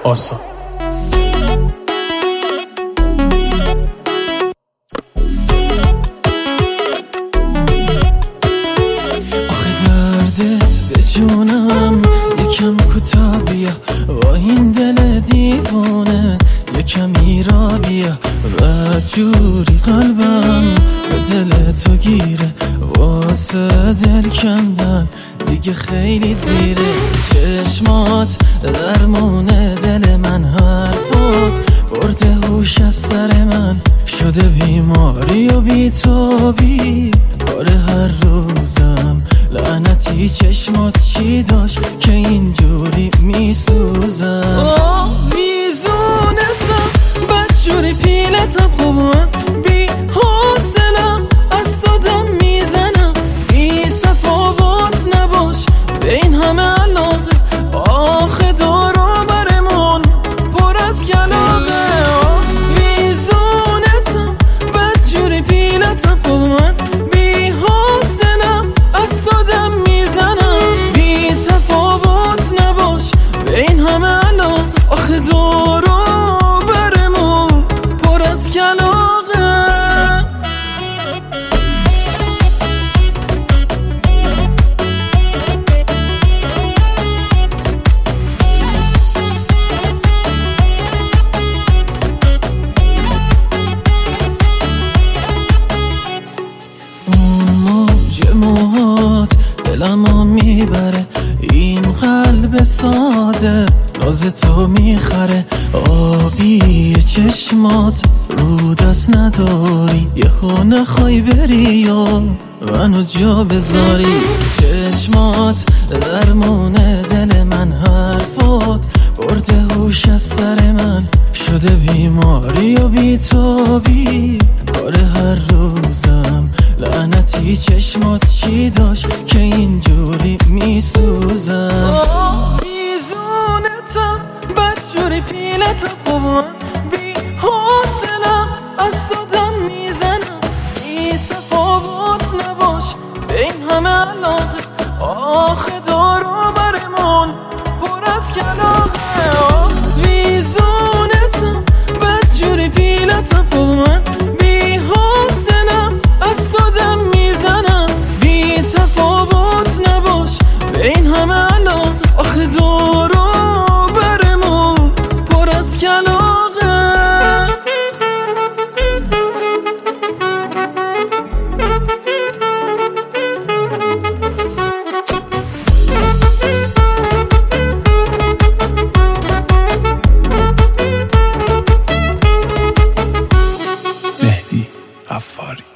آسا. آخه دردت به جونم یکم کوتاه بیا، با این دل دیوانه یکم ایرا بیا. بد جوری قلبم به دل تو گیره، واسه دل کندن دیگه خیلی دیره. چشمات درمون دل من، حرفات برده هوش از سر من، شده بیماری و بی‌تابی کار هر روزم. لعنتی چشمات چی داشت که اینجوری میسوزم؟ میزونتم بدجوری پیلتم، خب من بی حاصلم از دادم میزنم. بی تفاوت نباش به این همه علاقه، آخه دارو برمون پر از کلاقه. میزونتم بدجوری پیلتم، خب من بی حاصلم از دادم میزنم. بی تفاوت نباش به این همه علاقه، آخه دارو برمون پر از کلاقه. موهات دلمو میبره، این قلب ساده راز تو میخره. آبی چشمات رو دست نداری، یه خونه خواهی بری یا منو جا بذاری. چشمات درمون دل من، حرفات برده هوش از سر من، شده بیماری و بی‌تابی کار هر روزم. لعنتی چشمات چی داشت که اینجوری میسوزم؟ میزونتم بدجوری پیلتم، خب من بی حاصلم از دادم میزنم. بی تفاوت نباش به این همه علاقه، آخه دارو برمون پر از کلاقه. میزونتم بدجوری پیلتم، خب من بی حاصلم از دادم میزنم. بی تفاوت نباش به این همه علاقه، آخه دارو برمون پر از کلاقه. مهدی غفاری.